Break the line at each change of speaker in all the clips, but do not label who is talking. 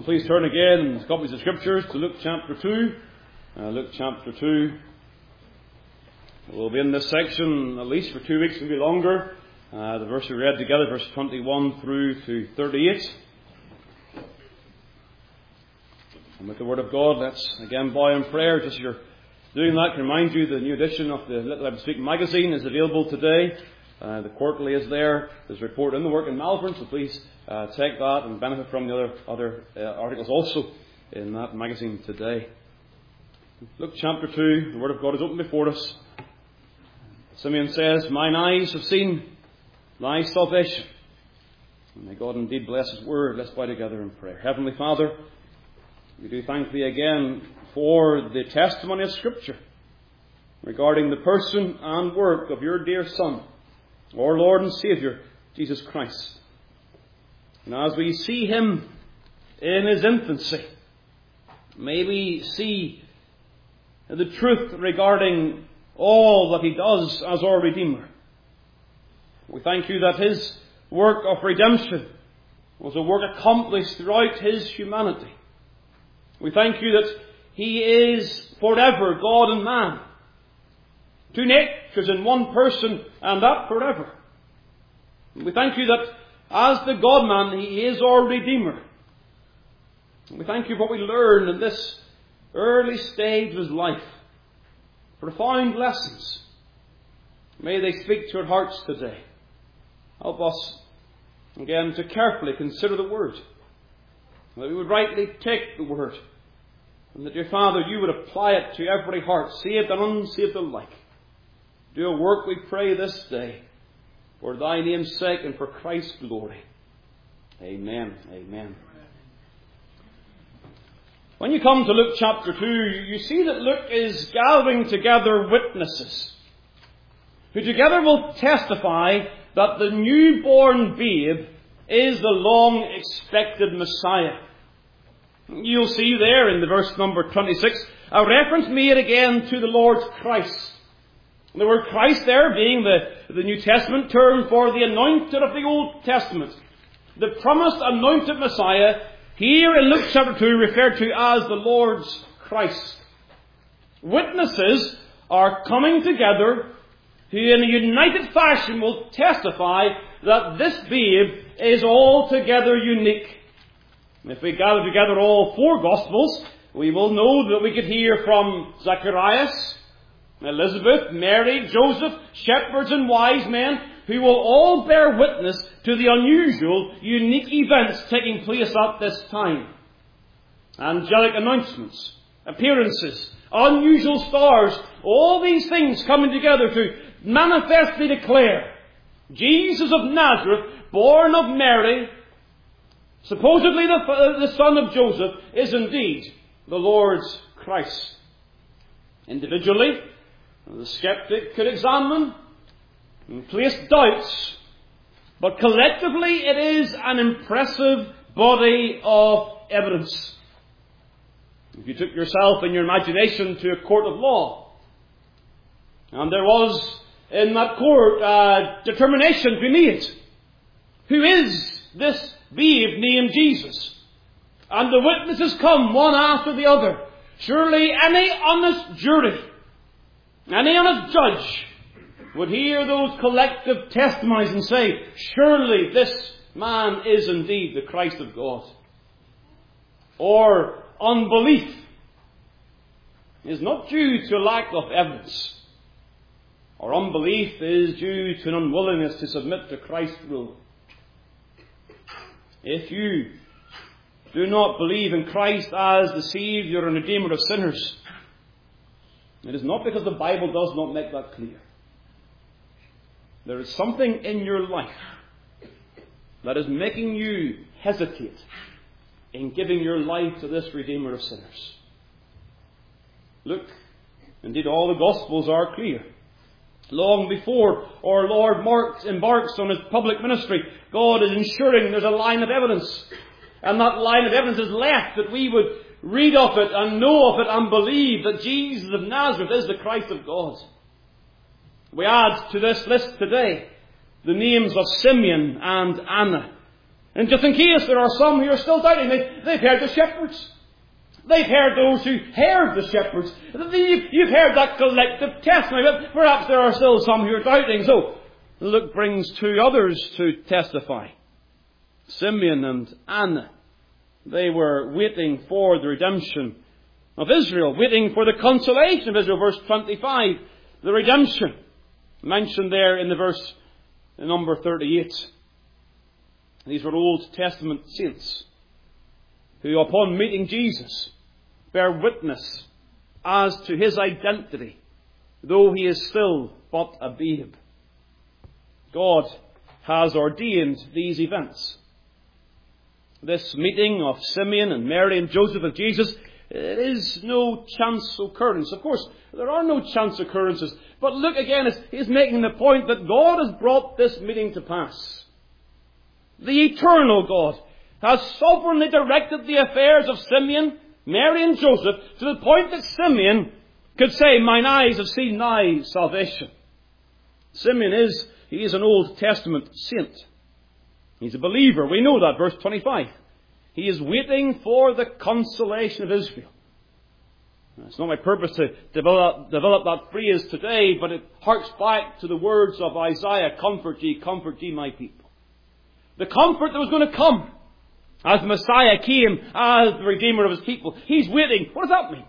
Please turn again in copies of Scriptures to Luke chapter 2. Luke chapter 2. We'll be in this section at least for 2 weeks, maybe longer. The verse we read together, verse 21 through to 38. And with the Word of God, let's again bow in prayer. Just as you're doing that, I can remind you the new edition of the Little Bible Speak magazine is available today. The quarterly is there. There's a report in the work in Malvern, so please take that and benefit from the other articles also in that magazine today. Luke chapter 2, the Word of God is open before us. Simeon says, "Mine eyes have seen thy salvation." And may God indeed bless His Word. Let's bow together in prayer. Heavenly Father, we do thank Thee again for the testimony of Scripture regarding the person and work of Your dear Son, our Lord and Saviour, Jesus Christ. And as we see Him in His infancy, may we see the truth regarding all that He does as our Redeemer. We thank You that His work of redemption was a work accomplished throughout His humanity. We thank You that He is forever God and man, two natures in one person, and that forever. We thank You that as the God-man, He is our Redeemer. We thank You for what we learn in this early stage of His life. Profound lessons. May they speak to our hearts today. Help us again to carefully consider the Word, that we would rightly take the Word, and that, dear Father, You would apply it to every heart, saved and unsaved alike. Do a work, we pray, this day, for Thy name's sake and for Christ's glory. Amen. Amen. When you come to Luke chapter 2, you see that Luke is gathering together witnesses who together will testify that the newborn babe is the long-expected Messiah. You'll see there in the verse number 26 a reference made again to the Lord Christ. The word Christ there being the New Testament term for the anointed of the Old Testament. The promised anointed Messiah, here in Luke chapter 2, referred to as the Lord's Christ. Witnesses are coming together who in a united fashion will testify that this babe is altogether unique. If we gather together all four Gospels, we will know that we could hear from Zacharias, Elizabeth, Mary, Joseph, shepherds and wise men, who will all bear witness to the unusual, unique events taking place at this time. Angelic announcements, appearances, unusual stars, all these things coming together to manifestly declare Jesus of Nazareth, born of Mary, supposedly the son of Joseph, is indeed the Lord's Christ. Individually, the skeptic could examine and place doubts, but collectively it is an impressive body of evidence. If you took yourself in your imagination to a court of law, and there was in that court a determination to be made, who is this babe named Jesus? And the witnesses come one after the other. Surely any honest jury, any honest judge would hear those collective testimonies and say, surely this man is indeed the Christ of God. Or unbelief is not due to a lack of evidence. Or unbelief is due to an unwillingness to submit to Christ's rule. If you do not believe in Christ as the Saviour and Redeemer of sinners, it is not because the Bible does not make that clear. There is something in your life that is making you hesitate in giving your life to this Redeemer of sinners. Look, indeed all the Gospels are clear. Long before our Lord embarks on His public ministry, God is ensuring there's a line of evidence. And that line of evidence is left that we would read of it and know of it and believe that Jesus of Nazareth is the Christ of God. We add to this list today the names of Simeon and Anna, And just in case there are some who are still doubting, they've heard the shepherds. They've heard those who heard the shepherds. You've heard that collective testimony, but perhaps there are still some who are doubting. So Luke brings two others to testify. Simeon and Anna. They were waiting for the redemption of Israel, waiting for the consolation of Israel. Verse 25, the redemption mentioned there in the verse number 38. These were Old Testament saints who, upon meeting Jesus, bear witness as to his identity, though he is still but a babe. God has ordained these events. This meeting of Simeon and Mary and Joseph of Jesus, it is no chance occurrence. Of course, there are no chance occurrences. But look again, he's making the point that God has brought this meeting to pass. The eternal God has sovereignly directed the affairs of Simeon, Mary and Joseph to the point that Simeon could say, "Mine eyes have seen thy salvation." Simeon is an Old Testament saint. He's a believer. We know that. Verse 25. He is waiting for the consolation of Israel. It's not my purpose to develop that phrase today, but it harks back to the words of Isaiah, comfort ye my people. The comfort that was going to come as the Messiah came as the Redeemer of his people. He's waiting. What does that mean?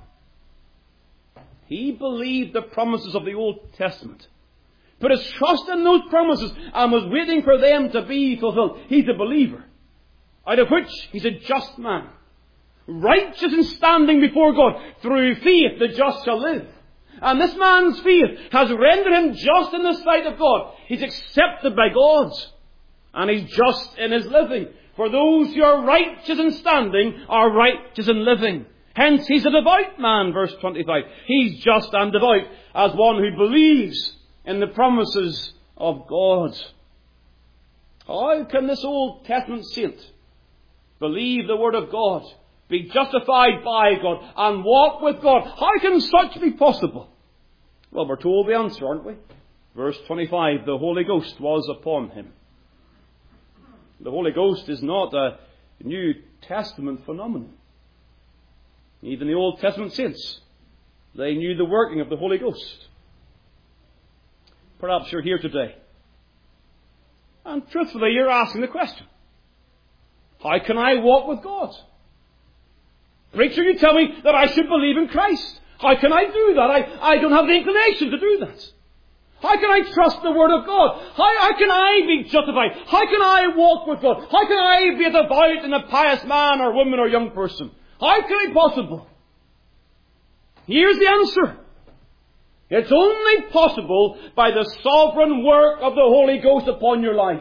He believed the promises of the Old Testament, put his trust in those promises, and was waiting for them to be fulfilled. He's a believer, out of which he's a just man, righteous and standing before God. Through faith the just shall live. And this man's faith has rendered him just in the sight of God. He's accepted by God, and he's just in his living. For those who are righteous in standing are righteous in living. Hence he's a devout man, verse 25. He's just and devout as one who believes in the promises of God. How can this Old Testament saint believe the Word of God, be justified by God, and walk with God? How can such be possible? Well, we're told the answer, aren't we? Verse 25, the Holy Ghost was upon him. The Holy Ghost is not a New Testament phenomenon. Even the Old Testament saints, they knew the working of the Holy Ghost. Perhaps you're here today, and truthfully you're asking the question, how can I walk with God? Preacher, you tell me that I should believe in Christ. How can I do that? I don't have the inclination to do that. How can I trust the Word of God? How can I be justified? How can I walk with God? How can I be a devout and a pious man or woman or young person? How can it be possible? Here's the answer. It's only possible by the sovereign work of the Holy Ghost upon your life.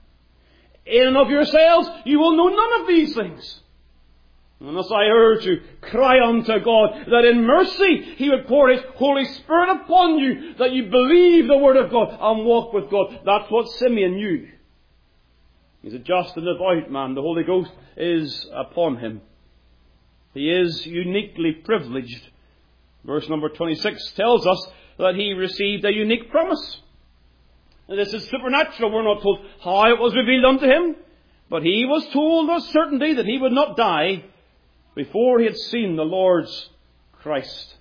In and of yourselves, you will know none of these things. Unless I urge you, cry unto God that in mercy He would pour His Holy Spirit upon you, that you believe the Word of God and walk with God. That's what Simeon knew. He's a just and devout man. The Holy Ghost is upon him. He is uniquely privileged. Verse number 26 tells us that he received a unique promise. And this is supernatural. We're not told how it was revealed unto him, but he was told with certainty that he would not die before he had seen the Lord's Christ.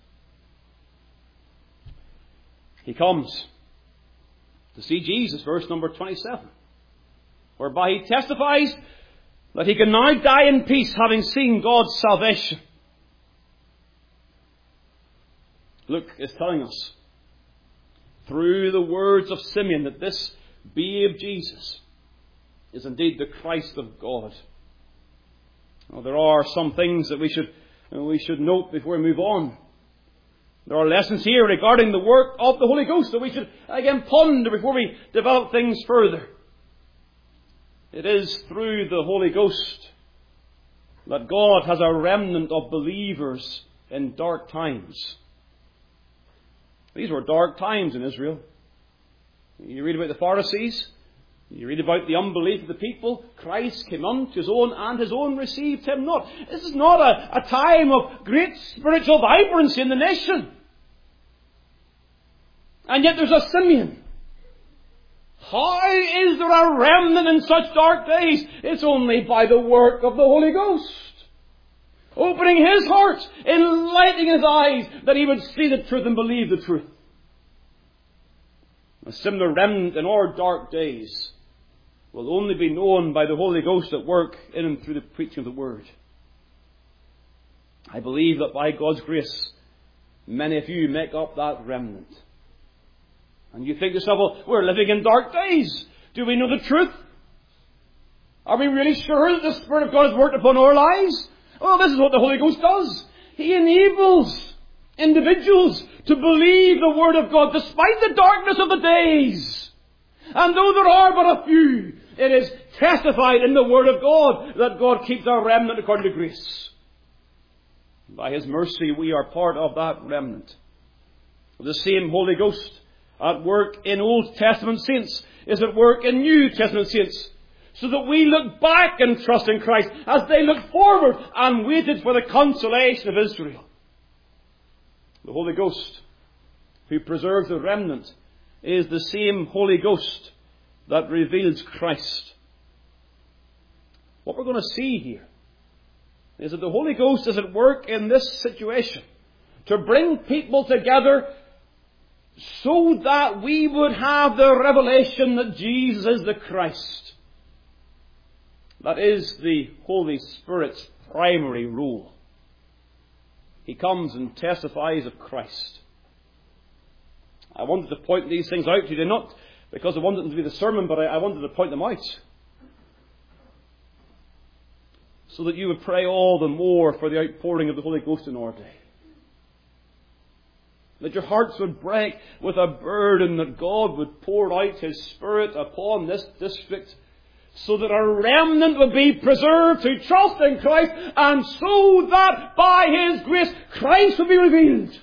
He comes to see Jesus, verse number 27, whereby he testifies that he can now die in peace, having seen God's salvation. Luke is telling us, through the words of Simeon, that this babe Jesus is indeed the Christ of God. Now, there are some things that we should note before we move on. There are lessons here regarding the work of the Holy Ghost that we should again ponder before we develop things further. It is through the Holy Ghost that God has a remnant of believers in dark times. These were dark times in Israel. You read about the Pharisees. You read about the unbelief of the people. Christ came unto his own, and his own received him not. This is not a time of great spiritual vibrancy in the nation. And yet there's a Simeon. How is there a remnant in such dark days? It's only by the work of the Holy Ghost. Opening His heart, enlightening His eyes, that He would see the truth and believe the truth. A similar remnant in our dark days will only be known by the Holy Ghost at work in and through the preaching of the Word. I believe that by God's grace, many of you make up that remnant. And you think to yourself, well, we're living in dark days. Do we know the truth? Are we really sure that the Spirit of God has worked upon our lives? Well, this is what the Holy Ghost does. He enables individuals to believe the Word of God despite the darkness of the days. And though there are but a few, it is testified in the Word of God that God keeps our remnant according to grace. By His mercy, we are part of that remnant. The same Holy Ghost at work in Old Testament saints is at work in New Testament saints, so that we look back and trust in Christ as they look forward and waited for the consolation of Israel. The Holy Ghost, who preserves the remnant, is the same Holy Ghost that reveals Christ. What we're going to see here is that the Holy Ghost is at work in this situation to bring people together so that we would have the revelation that Jesus is the Christ. That is the Holy Spirit's primary role. He comes and testifies of Christ. I wanted to point these things out to you, not because I wanted them to be the sermon, but I wanted to point them out, so that you would pray all the more for the outpouring of the Holy Ghost in our day. That your hearts would break with a burden that God would pour out His Spirit upon this district, so that a remnant would be preserved who trust in Christ, and so that by His grace Christ would be revealed.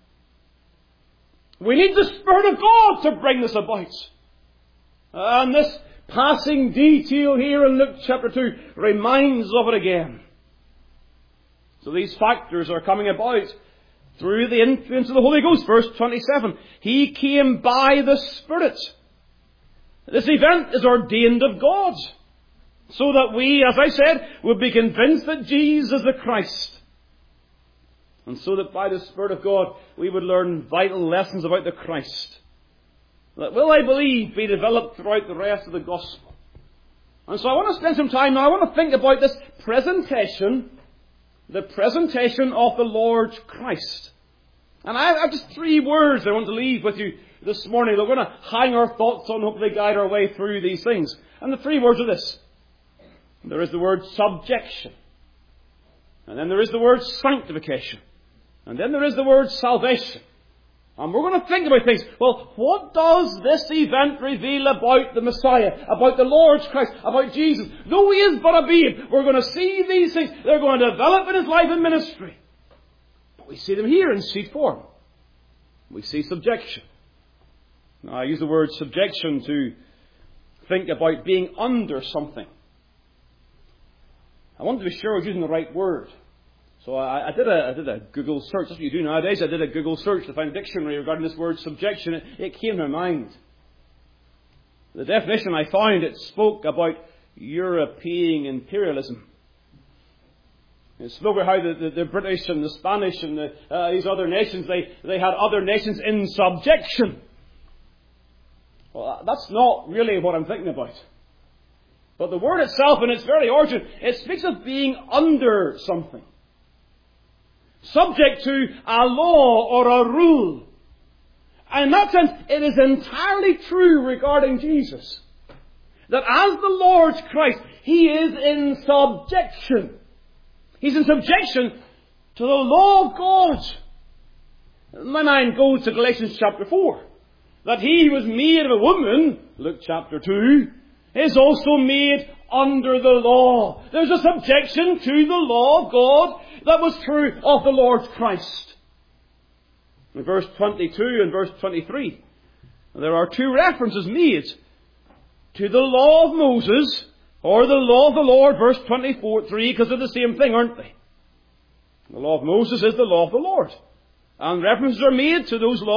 We need the Spirit of God to bring this about. And this passing detail here in Luke chapter 2 reminds of it again. So these factors are coming about through the influence of the Holy Ghost. Verse 27. He came by the Spirit. This event is ordained of God, so that we, as I said, would be convinced that Jesus is the Christ. And so that by the Spirit of God we would learn vital lessons about the Christ that will, I believe, be developed throughout the rest of the Gospel. And so I want to spend some time now, I want to think about this presentation, the presentation of the Lord Christ. And I have just 3 words I want to leave with you this morning that we're going to hang our thoughts on, hopefully guide our way through these things. And the 3 words are this. There is the word subjection. And then there is the word sanctification. And then there is the word salvation. And we're going to think about things. Well, what does this event reveal about the Messiah, about the Lord Christ, about Jesus? Though He is but a babe, we're going to see these things. They're going to develop in His life and ministry. But we see them here in seed form. We see subjection. Now, I use the word subjection to think about being under something. I wanted to be sure I was using the right word. So I did a Google search. That's what you do nowadays. I did a Google search to find a dictionary regarding this word subjection. It came to my mind. The definition I found, it spoke about European imperialism. It spoke about how the British and the Spanish and these other nations, they had other nations in subjection. Well, that's not really what I'm thinking about. But the word itself, in its very origin, it speaks of being under something. Subject to a law or a rule. And in that sense, it is entirely true regarding Jesus. That as the Lord Christ, He is in subjection. He's in subjection to the law of God. My mind goes to Galatians chapter 4. That He who was made of a woman, Luke chapter 2, is also made under the law. There's a subjection to the law of God that was true of the Lord Christ. In verse 22 and verse 23, there are 2 references made to the law of Moses or the law of the Lord, verse 24, 3, because they're the same thing, aren't they? The law of Moses is the law of the Lord. And references are made to those laws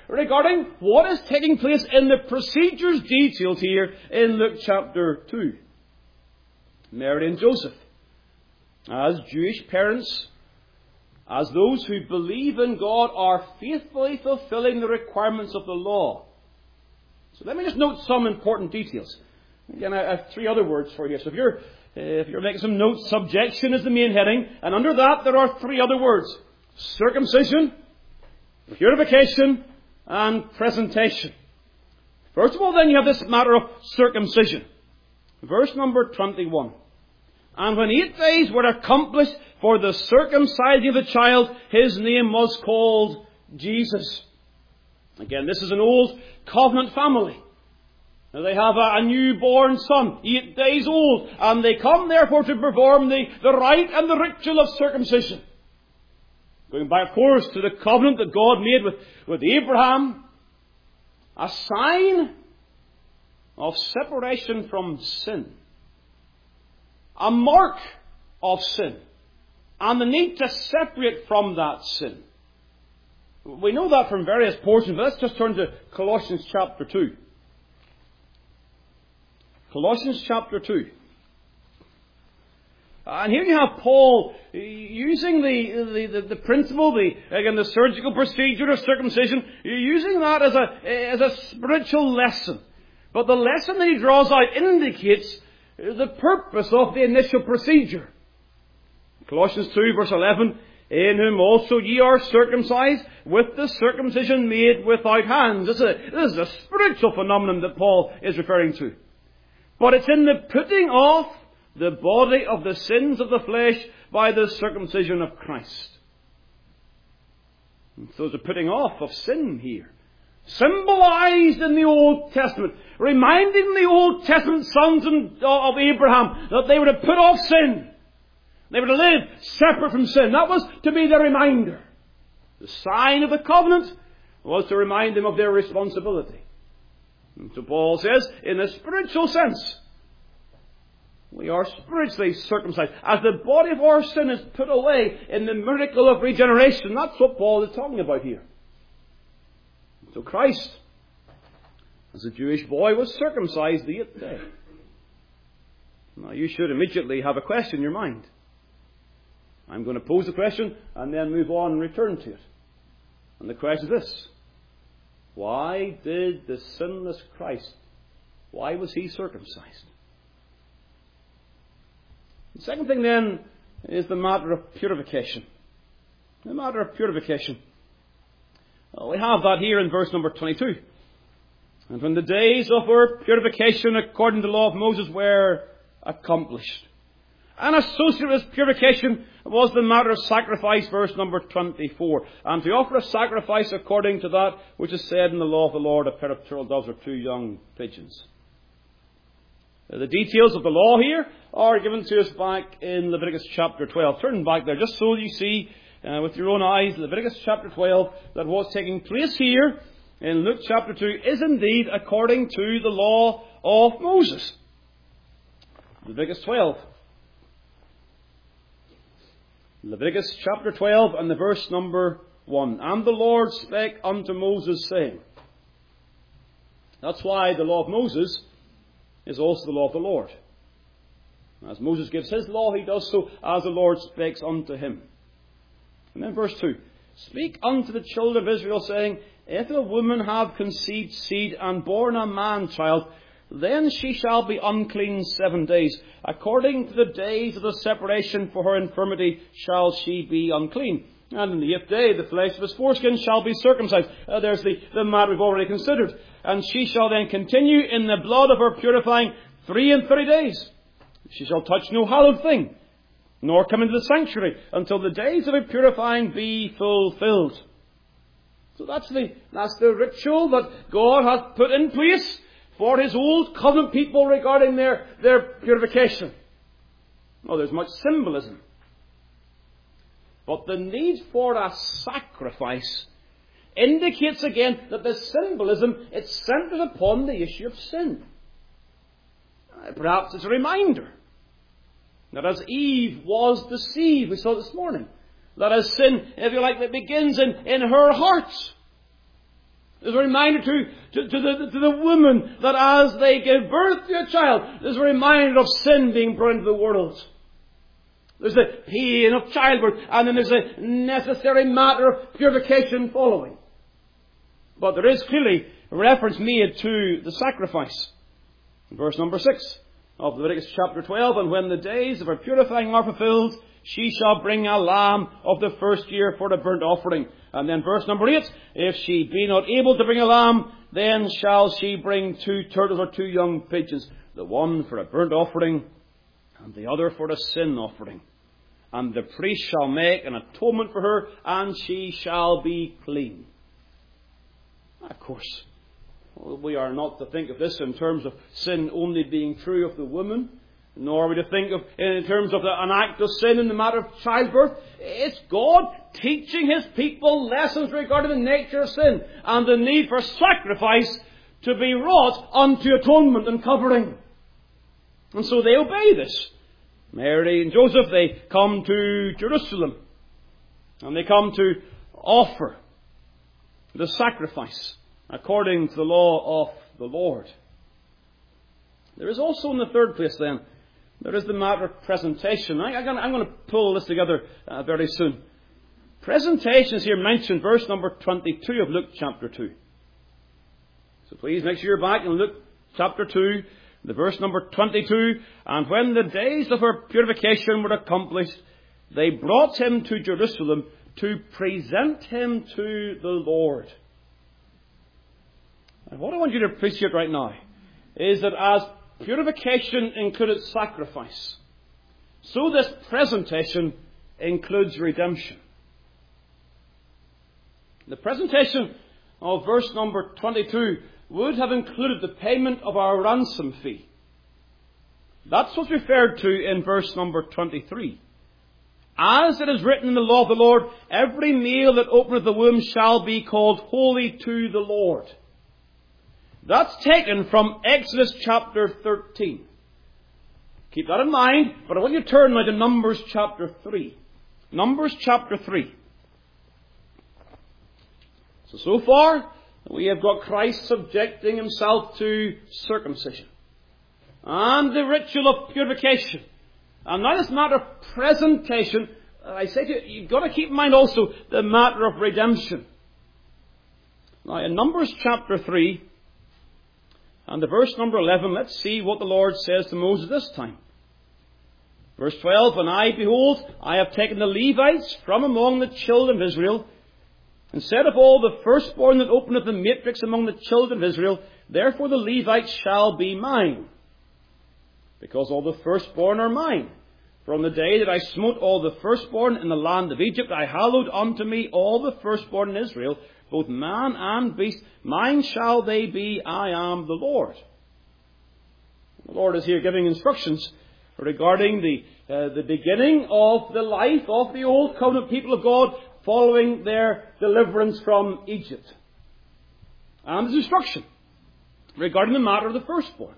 regarding what is taking place in the procedures detailed here in Luke chapter 2. Mary and Joseph, as Jewish parents, as those who believe in God, are faithfully fulfilling the requirements of the law. So let me just note some important details. Again, I have three other words for you. So if you're making some notes, subjection is the main heading, and under that there are three other words: circumcision, purification, and presentation. First of all, then, you have this matter of circumcision. Verse number 21. And when 8 days were accomplished for the circumcision of the child, his name was called Jesus. Again, this is an old covenant family. Now, they have a newborn son, 8 days old, and they come therefore to perform the rite and the ritual of circumcision. Going back, of course, to the covenant that God made with Abraham, a sign of separation from sin, a mark of sin, and the need to separate from that sin. We know that from various portions, but let's just turn to Colossians chapter 2. Colossians chapter 2. And here you have Paul using the principle, the surgical procedure of circumcision, using that as a spiritual lesson. But the lesson that he draws out indicates the purpose of the initial procedure. Colossians 2 verse 11, in whom also ye are circumcised with the circumcision made without hands. This is a spiritual phenomenon that Paul is referring to. But it's in the putting off the body of the sins of the flesh by the circumcision of Christ. And so there's a putting off of sin here, symbolized in the Old Testament, reminding the Old Testament sons of Abraham that they were to put off sin. They were to live separate from sin. That was to be the reminder. The sign of the covenant was to remind them of their responsibility. And so Paul says, in a spiritual sense, we are spiritually circumcised, as the body of our sin is put away in the miracle of regeneration. That's what Paul is talking about here. So Christ, as a Jewish boy, was circumcised the 8th day. Now you should immediately have a question in your mind. I'm going to pose the question and then move on and return to it. And the question is this: why did the sinless Christ, why was he circumcised? The second thing then is the matter of purification. The matter of purification. Well, we have that here in verse number 22. And when the days of our purification according to the law of Moses were accomplished. And associated with purification was the matter of sacrifice, verse number 24. And to offer a sacrifice according to that which is said in the law of the Lord, a pair of turtle doves or 2 young pigeons. The details of the law here are given to us back in Leviticus chapter 12. Turn back there just so you see with your own eyes, Leviticus chapter 12, that what's taking place here in Luke chapter 2 is indeed according to the law of Moses. Leviticus 12. Leviticus chapter 12 and the verse number 1. And the Lord spake unto Moses, saying. That's why the law of Moses is also the law of the Lord. As Moses gives his law, he does so as the Lord speaks unto him. And then verse 2. Speak unto the children of Israel, saying, if a woman have conceived seed and born a man-child, then she shall be unclean 7 days. According to the days of the separation for her infirmity shall she be unclean. And in the 8th day the flesh of his foreskin shall be circumcised. There's the matter we've already considered. And she shall then continue in the blood of her purifying 33 days. She shall touch no hallowed thing, nor come into the sanctuary, until the days of her purifying be fulfilled. So that's the ritual that God has put in place for his old covenant people regarding their purification. Oh, there's much symbolism. But the need for a sacrifice indicates again that the symbolism, it centers upon the issue of sin. Perhaps it's a reminder that as Eve was deceived, we saw this morning, that as sin, if you like, that begins in her heart. There's a reminder to the woman that as they give birth to a child, there's a reminder of sin being brought into the world. There's the pain of childbirth, and then there's a necessary matter of purification following. But there is clearly a reference made to the sacrifice. In verse number 6 of Leviticus chapter 12, and when the days of her purifying are fulfilled, she shall bring a lamb of the first year for the burnt offering. And then verse number 8, if she be not able to bring a lamb, then shall she bring 2 turtles or 2 young pigeons, the one for a burnt offering, and the other for a sin offering. And the priest shall make an atonement for her, and she shall be clean. Of course, we are not to think of this in terms of sin only being true of the woman, nor are we to think of in terms of an act of sin in the matter of childbirth. It's God teaching His people lessons regarding the nature of sin and the need for sacrifice to be wrought unto atonement and covering. And so they obey this. Mary and Joseph, they come to Jerusalem, and they come to offer the sacrifice according to the law of the Lord. There is also in the third place then, there is the matter of presentation. I'm going to pull this together very soon. Presentation is here mentioned, verse number 22 of Luke chapter 2. So please make sure you're back in Luke chapter 2, the verse number 22. And when the days of her purification were accomplished, they brought him to Jerusalem to present him to the Lord. And what I want you to appreciate right now is that as purification included sacrifice, so this presentation includes redemption. The presentation of verse number 22 would have included the payment of our ransom fee. That's what's referred to in verse number 23. As it is written in the law of the Lord, every male that openeth the womb shall be called holy to the Lord. That's taken from Exodus chapter 13. Keep that in mind, but I want you to turn now to Numbers chapter 3. Numbers chapter 3. So far, we have got Christ subjecting himself to circumcision and the ritual of purification. And now this matter of presentation, I say to you, you've got to keep in mind also the matter of redemption. Now in Numbers chapter 3, and the verse number 11, let's see what the Lord says to Moses this time. Verse 12, and I, behold, I have taken the Levites from among the children of Israel, and said of all the firstborn that openeth the matrix among the children of Israel, therefore the Levites shall be mine, because all the firstborn are mine. From the day that I smote all the firstborn in the land of Egypt, I hallowed unto me all the firstborn in Israel, both man and beast. Mine shall they be, I am the Lord. The Lord is here giving instructions regarding the beginning of the life of the old covenant people of God following their deliverance from Egypt. And his instruction regarding the matter of the firstborn.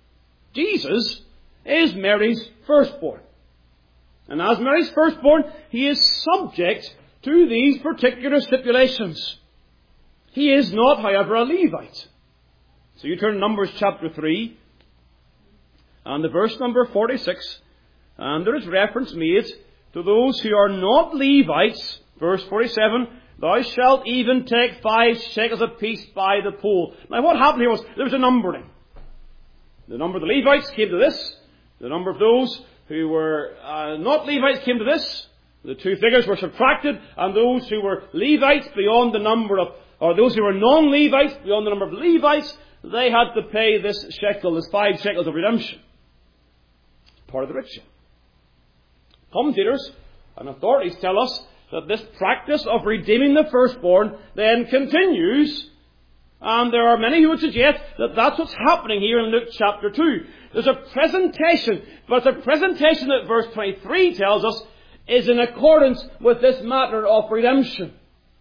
Jesus is Mary's firstborn. And as Mary's firstborn, he is subject to these particular stipulations. He is not, however, a Levite. So you turn to Numbers chapter 3, and the verse number 46, and there is reference made to those who are not Levites. Verse 47, thou shalt even take 5 shekels apiece by the poll. Now what happened here was, there was a numbering. The number of the Levites came to this. The number of those who were not Levites came to this. The two figures were subtracted, and those who were Levites beyond the number of, or those who were non-Levites beyond the number of Levites, they had to pay this shekel, this 5 shekels of redemption. Part of the ritual. Commentators and authorities tell us that this practice of redeeming the firstborn then continues. And there are many who would suggest that that's what's happening here in Luke chapter 2. There's a presentation, but it's a presentation that verse 23 tells us is in accordance with this matter of redemption.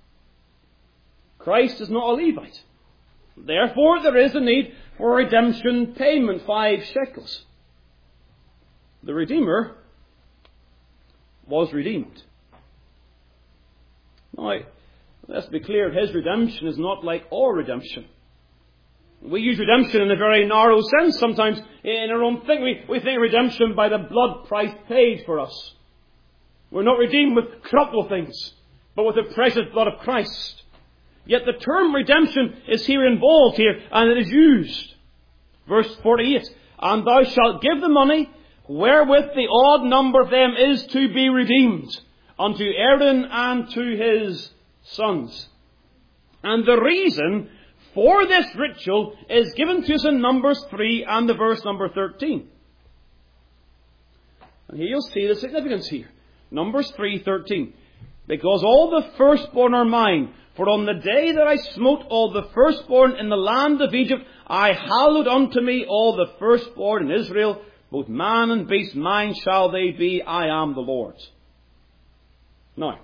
Christ is not a Levite. Therefore, there is a need for redemption payment, 5 shekels. The Redeemer was redeemed. Now, Let's be clear, His redemption is not like our redemption. We use redemption in a very narrow sense sometimes in our own thinking. We think redemption by the blood price paid for us. We're not redeemed with corruptible things, but with the precious blood of Christ. Yet the term redemption is here involved here, and it is used. Verse 48, and thou shalt give the money wherewith the odd number of them is to be redeemed unto Aaron and to his sons. And the reason for this ritual is given to us in Numbers 3 and the verse number 13. And here you'll see the significance here. Numbers 3:13. Because all the firstborn are mine, for on the day that I smote all the firstborn in the land of Egypt, I hallowed unto me all the firstborn in Israel, both man and beast, mine shall they be, I am the Lord. Now,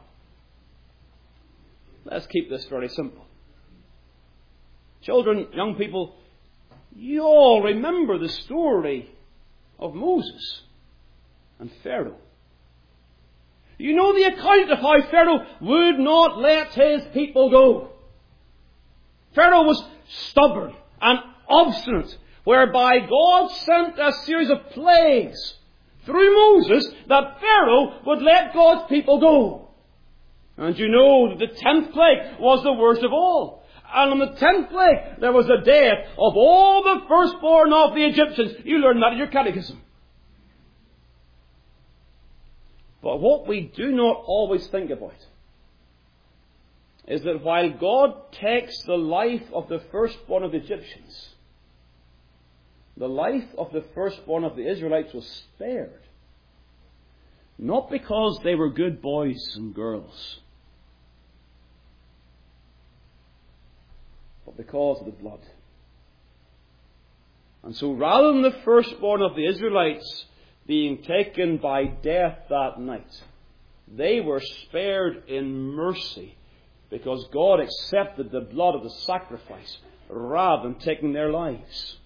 let's keep this very simple. Children, young people, you all remember the story of Moses and Pharaoh. You know the account of how Pharaoh would not let his people go. Pharaoh was stubborn and obstinate, whereby God sent a series of plagues through Moses that Pharaoh would let God's people go. And you know that the 10th plague was the worst of all. And on the 10th plague, there was the death of all the firstborn of the Egyptians. You learn that in your catechism. But what we do not always think about is that while God takes the life of the firstborn of the Egyptians, the life of the firstborn of the Israelites was spared. Not because they were good boys and girls, but because of the blood. And so rather than the firstborn of the Israelites being taken by death that night, they were spared in mercy because God accepted the blood of the sacrifice rather than taking their lives.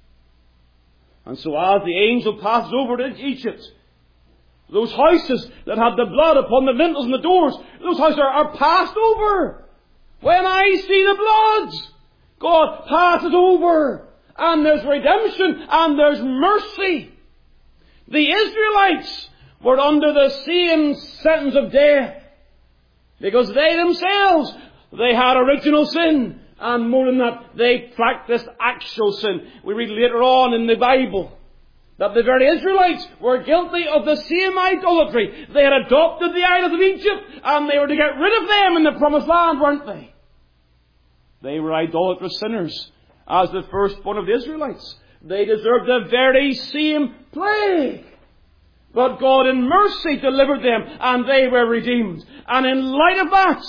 And so as the angel passes over to Egypt, those houses that had the blood upon the lintels and the doors, those houses are passed over. When I see the blood, God passes over. And there's redemption and there's mercy. The Israelites were under the same sentence of death because they themselves, they had original sin. And more than that, they practiced actual sin. We read later on in the Bible that the very Israelites were guilty of the same idolatry. They had adopted the idols of Egypt and they were to get rid of them in the promised land, weren't they? They were idolatrous sinners as the firstborn of the Israelites. They deserved the very same plague. But God in mercy delivered them and they were redeemed. And in light of that,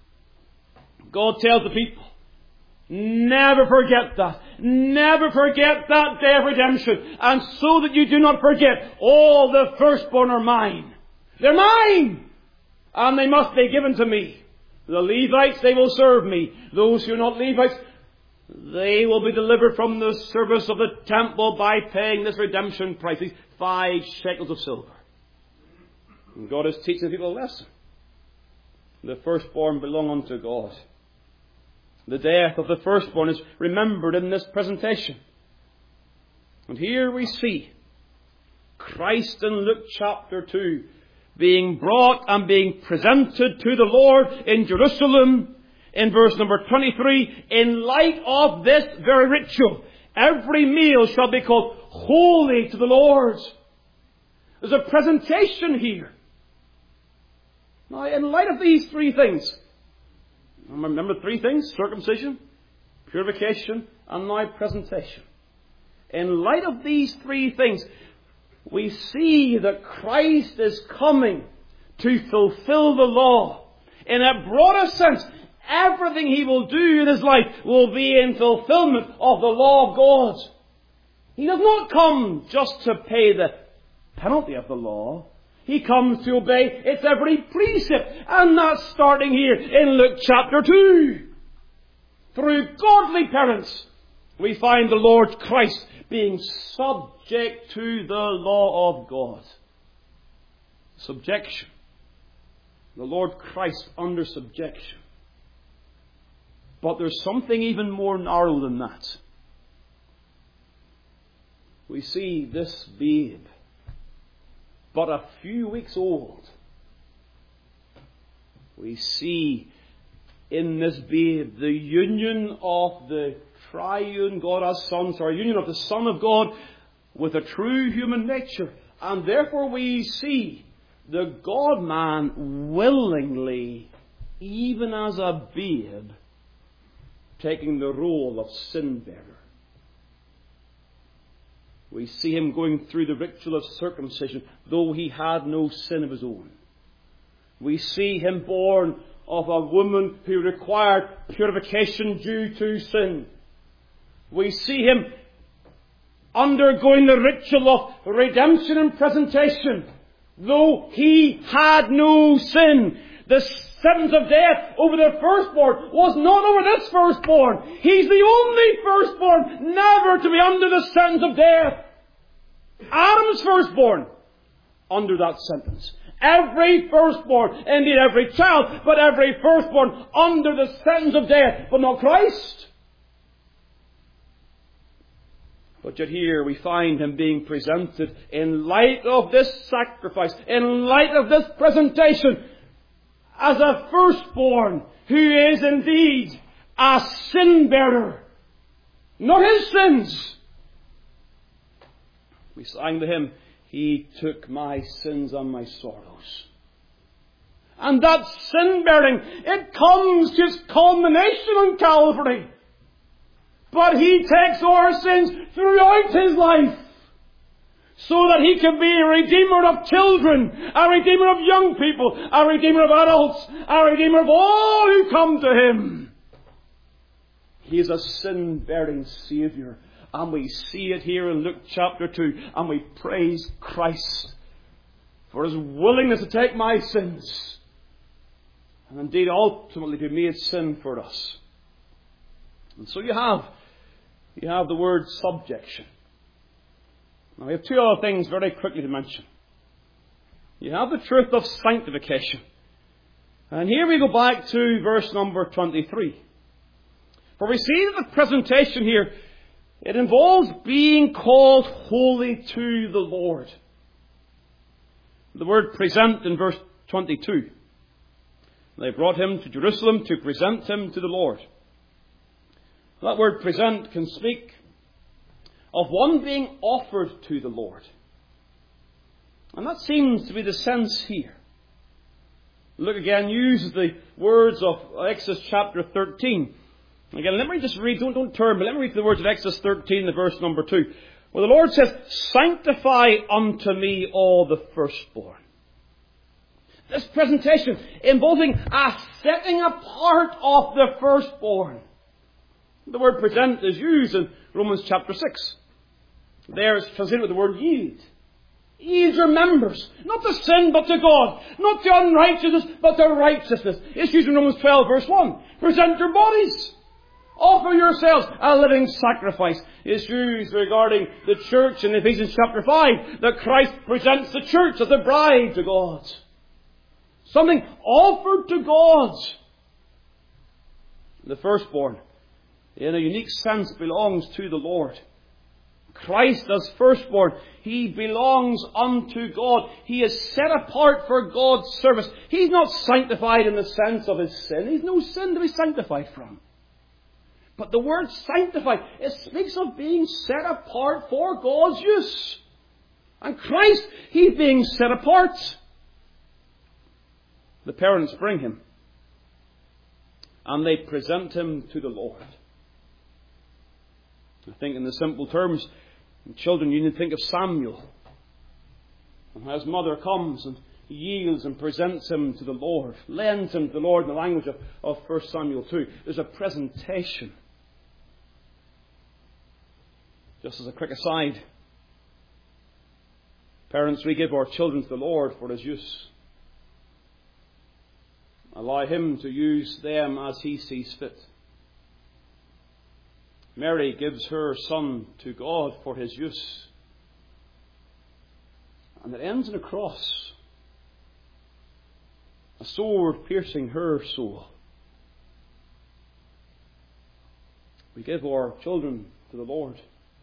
God tells the people, never forget that. Never forget that day of redemption. And so that you do not forget, all the firstborn are mine. They're mine. And they must be given to me. The Levites, they will serve me. Those who are not Levites, they will be delivered from the service of the temple by paying this redemption price, these 5 shekels of silver. And God is teaching people a lesson. The firstborn belong unto God. The death of the firstborn is remembered in this presentation. And here we see Christ in Luke chapter 2 being brought and being presented to the Lord in Jerusalem in verse number 23. In light of this very ritual, every meal shall be called holy to the Lord. There's a presentation here. Now, in light of these 3 things, remember 3 things: circumcision, purification, and now presentation. In light of these 3 things, we see that Christ is coming to fulfill the law. In a broader sense, everything He will do in His life will be in fulfillment of the law of God. He does not come just to pay the penalty of the law. He comes to obey its every precept. And that's starting here in Luke chapter 2. Through godly parents, we find the Lord Christ being subject to the law of God. Subjection. The Lord Christ under subjection. But there's something even more narrow than that. We see this babe, but a few weeks old. We see in this babe the union of the triune God as Son, union of the Son of God with a true human nature. And therefore we see the God-man willingly, even as a babe, taking the role of sin-bearer. We see him going through the ritual of circumcision, though he had no sin of his own. We see him born of a woman who required purification due to sin. We see him undergoing the ritual of redemption and presentation, though he had no sin. The sentence of death over the firstborn was not over this firstborn. He's the only firstborn never to be under the sentence of death. Adam's firstborn under that sentence. Every firstborn, indeed every child, but every firstborn under the sentence of death, but not Christ. But yet here we find him being presented in light of this sacrifice, in light of this presentation, as a firstborn who is indeed a sin bearer. Not his sins. We sang to him, He took my sins and my sorrows. And that sin bearing, it comes to its culmination on Calvary. But he takes our sins throughout his life, so that he can be a redeemer of children, a redeemer of young people, a redeemer of adults, a redeemer of all who come to him. He is a sin-bearing Saviour. And we see it here in Luke chapter 2. And we praise Christ for his willingness to take my sins. And indeed ultimately to be made sin for us. And so you have the word subjection. Now we have two other things very quickly to mention. You have the truth of sanctification. And here we go back to verse number 23. For we see that the presentation here, it involves being called holy to the Lord. The word present in verse 22. They brought him to Jerusalem to present him to the Lord. That word present can speak of one being offered to the Lord. And that seems to be the sense here. Luke again uses the words of Exodus chapter 13. Again, let me just read, don't turn, but let me read the words of Exodus 13, the verse number 2. Where the Lord says, sanctify unto me all the firstborn. This presentation involving a setting apart of the firstborn. The word present is used in Romans chapter 6. There it's translated with the word yield. Yield your members, not to sin but to God, not to unrighteousness but to righteousness. It's used in Romans 12 verse 1. Present your bodies. Offer yourselves a living sacrifice. It's used regarding the church in Ephesians chapter 5, that Christ presents the church as a bride to God. Something offered to God. The firstborn, in a unique sense, belongs to the Lord. Christ as firstborn, he belongs unto God. He is set apart for God's service. He's not sanctified in the sense of his sin. He's no sin to be sanctified from. But the word sanctified, it speaks of being set apart for God's use. And Christ, he's being set apart. The parents bring him. And they present him to the Lord. I think in the simple terms, in children you need to think of Samuel. And how his mother comes and yields and presents him to the Lord. Lends him to the Lord in the language of 1 Samuel 2. There's a presentation. Just as a quick aside, parents, we give our children to the Lord for his use. Allow him to use them as he sees fit. Mary gives her son to God for his use. And it ends in a cross. A sword piercing her soul. We give our children to the Lord.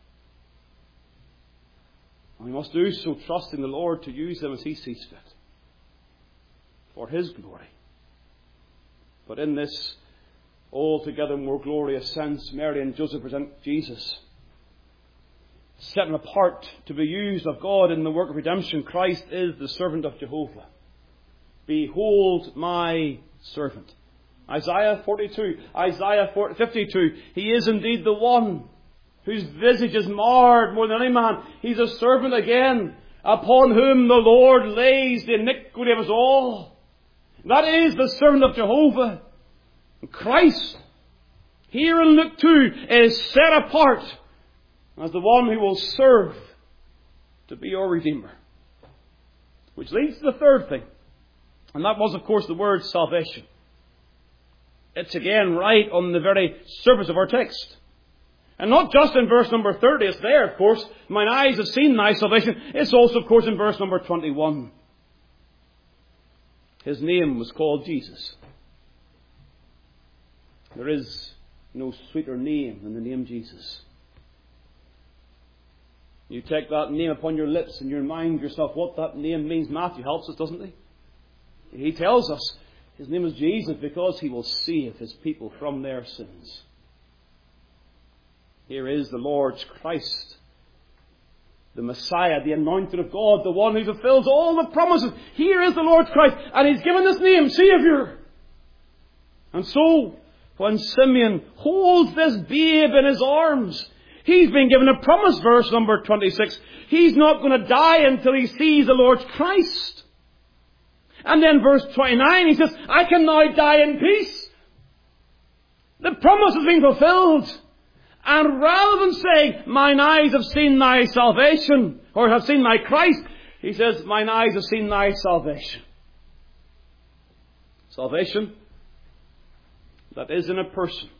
And we must do so trusting the Lord to use them as He sees fit, for His glory. But in this altogether more glorious sense, Mary and Joseph present Jesus, set him apart to be used of God in the work of redemption. Christ is the servant of Jehovah. Behold my servant. Isaiah 42, Isaiah 52. He is indeed the one whose visage is marred more than any man. He's a servant again, upon whom the Lord lays the iniquity of us all. That is the servant of Jehovah. Christ, here in Luke 2, is set apart as the one who will serve to be our Redeemer. Which leads to the third thing. And that was, of course, the word salvation. It's again right on the very surface of our text. And not just in verse number 30, it's there, of course. Mine eyes have seen thy salvation. It's also, of course, in verse number 21. His name was called Jesus. There is no sweeter name than the name Jesus. You take that name upon your lips and you remind yourself what that name means. Matthew helps us, doesn't he? He tells us his name is Jesus because he will save his people from their sins. Here is the Lord's Christ, the Messiah, the anointed of God, the one who fulfills all the promises. Here is the Lord's Christ, and he's given this name, Saviour. And so, when Simeon holds this babe in his arms, he's been given a promise, verse number 26. He's not going to die until he sees the Lord's Christ. And then verse 29, he says, I can now die in peace. The promise has been fulfilled. And rather than saying, mine eyes have seen thy salvation, or have seen thy Christ, he says, mine eyes have seen thy salvation. Salvation that is in a person.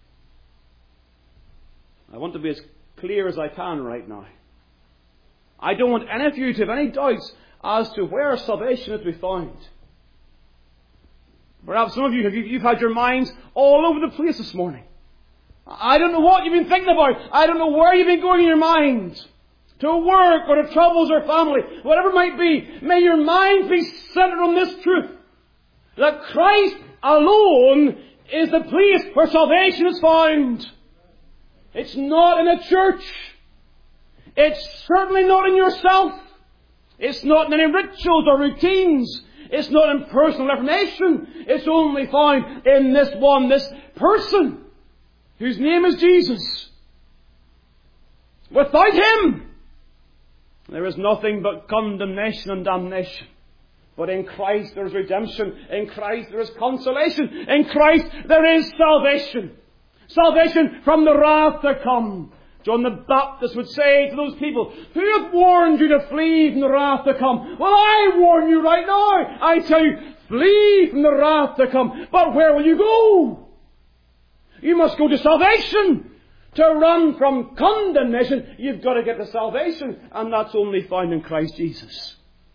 I want to be as clear as I can right now. I don't want any of you to have any doubts as to where salvation is to be found. Perhaps some of you, you've had your minds all over the place this morning. I don't know what you've been thinking about. I don't know where you've been going in your mind. To work or to troubles or family. Whatever it might be. May your mind be centered on this truth. That Christ alone is the place where salvation is found. It's not in a church. It's certainly not in yourself. It's not in any rituals or routines. It's not in personal reformation. It's only found in this one, this person, whose name is Jesus. Without Him, there is nothing but condemnation and damnation. But in Christ there is redemption. In Christ there is consolation. In Christ there is salvation. Salvation from the wrath to come. John the Baptist would say to those people, who hath warned you to flee from the wrath to come? Well, I warn you right now. I tell you, flee from the wrath to come. But where will you go? You must go to salvation. To run from condemnation, you've got to get to salvation. And that's only found in Christ Jesus.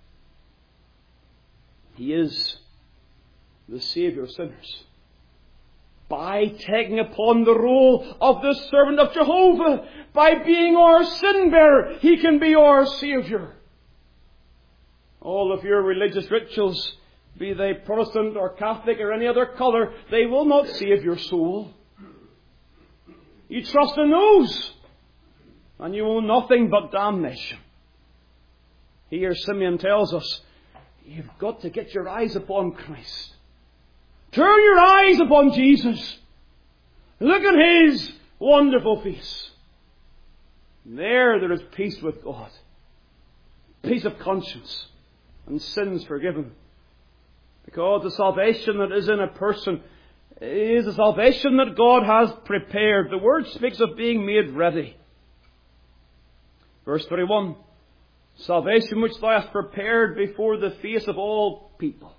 He is the Saviour of sinners. By taking upon the role of the servant of Jehovah, by being our sin bearer, He can be our Saviour. All of your religious rituals, be they Protestant or Catholic or any other colour, they will not save your soul. You trust in those, and you will nothing but damnation. Here Simeon tells us, you've got to get your eyes upon Christ. Turn your eyes upon Jesus. Look at His wonderful face. There is peace with God. Peace of conscience. And sins forgiven. Because the salvation that is in a person is a salvation that God has prepared. The word speaks of being made ready. Verse 31. Salvation which thou hast prepared before the face of all people.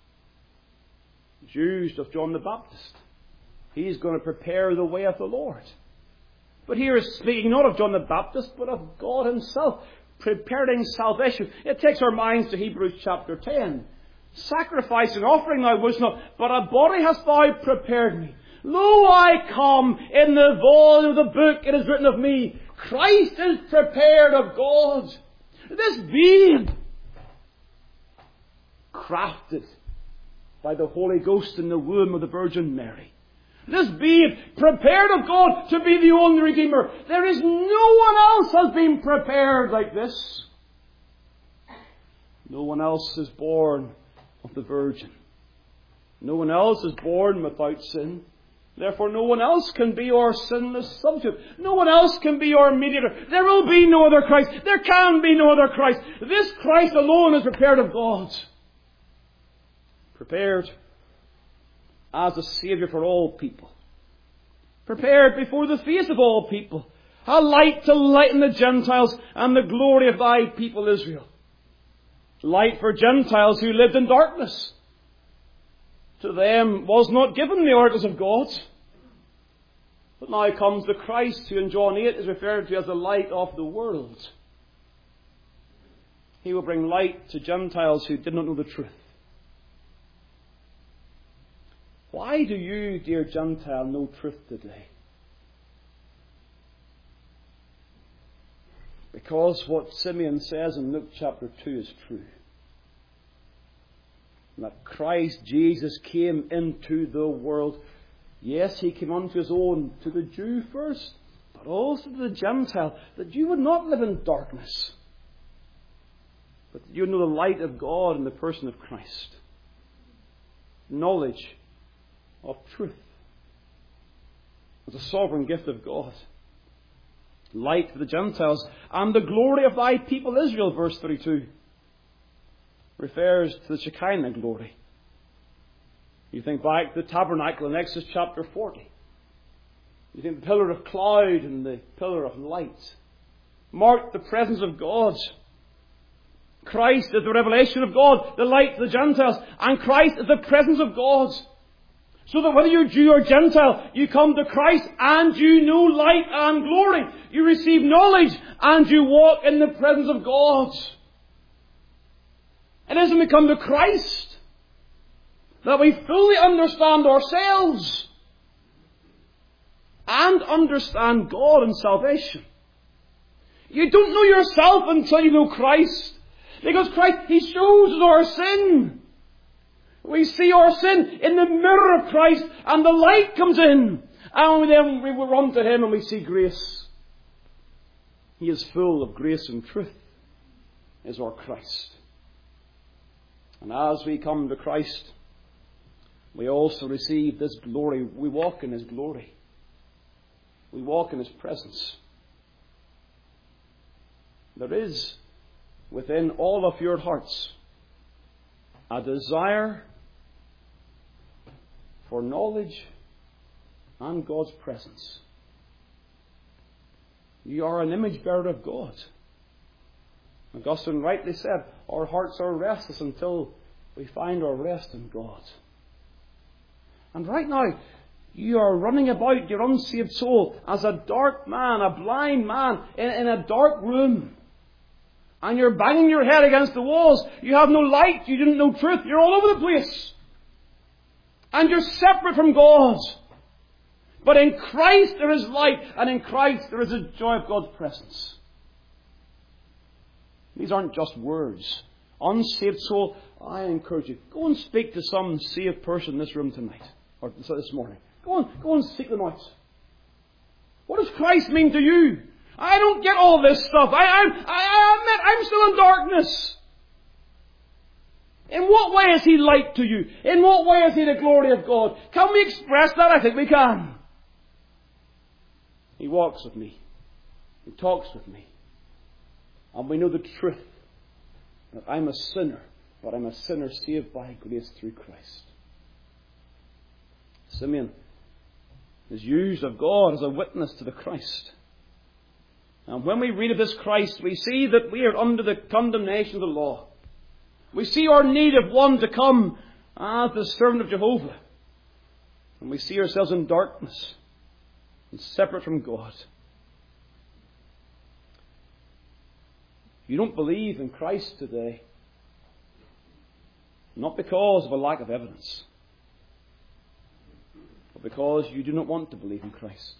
Jews of John the Baptist. He's going to prepare the way of the Lord. But here is speaking not of John the Baptist, but of God Himself preparing salvation. It takes our minds to Hebrews chapter 10. Sacrifice and offering thou wouldst not, but a body hast thou prepared me. Lo, I come, in the volume of the book it is written of me, Christ is prepared of God. This babe, crafted by the Holy Ghost in the womb of the Virgin Mary. This babe, prepared of God to be the only Redeemer. There is no one else has been prepared like this. No one else is born of the Virgin. No one else is born without sin. Therefore, no one else can be our sinless substitute. No one else can be our mediator. There will be no other Christ. There can be no other Christ. This Christ alone is prepared of God. Prepared as a Saviour for all people. Prepared before the face of all people. A light to lighten the Gentiles and the glory of thy people Israel. Light for Gentiles who lived in darkness. To them was not given the oracles of God. But now comes the Christ who in John 8 is referred to as the light of the world. He will bring light to Gentiles who did not know the truth. Why do you, dear Gentile, know truth today? Because what Simeon says in Luke chapter 2 is true. That Christ Jesus came into the world. Yes, He came unto His own, to the Jew first, but also to the Gentile, that you would not live in darkness, but that you would know the light of God in the person of Christ. Knowledge of truth. It's a sovereign gift of God. Light for the Gentiles, and the glory of thy people Israel, verse 32. Refers to the Shekinah glory. You think back to the tabernacle in Exodus chapter 40. You think the pillar of cloud and the pillar of light marked the presence of God. Christ is the revelation of God, the light to the Gentiles, and Christ is the presence of God. So that whether you're Jew or Gentile, you come to Christ and you know light and glory. You receive knowledge and you walk in the presence of God. It is when we come to Christ that we fully understand ourselves and understand God and salvation. You don't know yourself until you know Christ. Because Christ, He shows us our sin. We see our sin in the mirror of Christ and the light comes in. And then we run to Him and we see grace. He is full of grace and truth, is our Christ. And as we come to Christ, we also receive this glory. We walk in His glory. We walk in His presence. There is within all of your hearts a desire for knowledge and God's presence. You are an image bearer of God. Augustine rightly said, our hearts are restless until we find our rest in God. And right now, you are running about your unsaved soul as a dark man, a blind man in a dark room. And you're banging your head against the walls. You have no light. You didn't know truth. You're all over the place. And you're separate from God. But in Christ there is light. And in Christ there is a joy of God's presence. These aren't just words. Unsaved soul, I encourage you, go and speak to some saved person in this room tonight. Or this morning. Go and seek them out. What does Christ mean to you? I don't get all this stuff. I admit I'm still in darkness. In what way is He light to you? In what way is He the glory of God? Can we express that? I think we can. He walks with me. He talks with me. And we know the truth. That I'm a sinner. But I'm a sinner saved by grace through Christ. Simeon is used of God as a witness to the Christ. And when we read of this Christ, we see that we are under the condemnation of the law. We see our need of one to come as the servant of Jehovah. And we see ourselves in darkness and separate from God. You don't believe in Christ today, not because of a lack of evidence, or because you do not want to believe in Christ.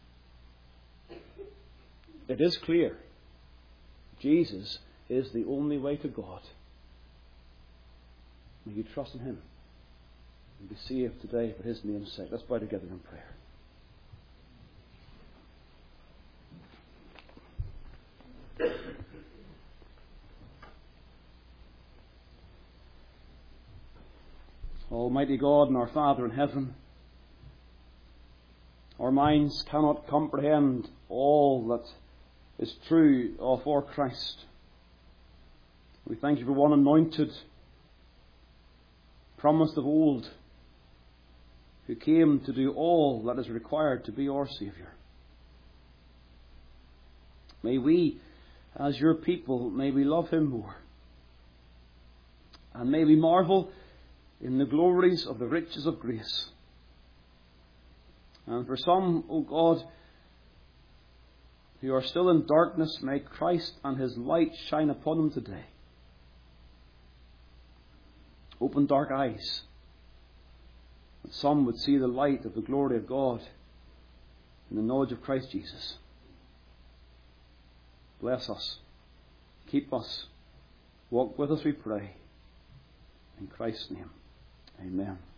It is clear. Jesus is the only way to God. May you trust in Him and be saved today for His name's sake. Let's bow together in prayer. Almighty God and our Father in heaven, our minds cannot comprehend all that is true of our Christ. We thank you for one anointed, promised of old, who came to do all that is required to be our Saviour. May we, as your people, may we love Him more. And may we marvel in the glories of the riches of grace. And for some, O God, who are still in darkness, may Christ and His light shine upon them today. Open dark eyes, that some would see the light of the glory of God in the knowledge of Christ Jesus. Bless us. Keep us. Walk with us, we pray. In Christ's name. Amen.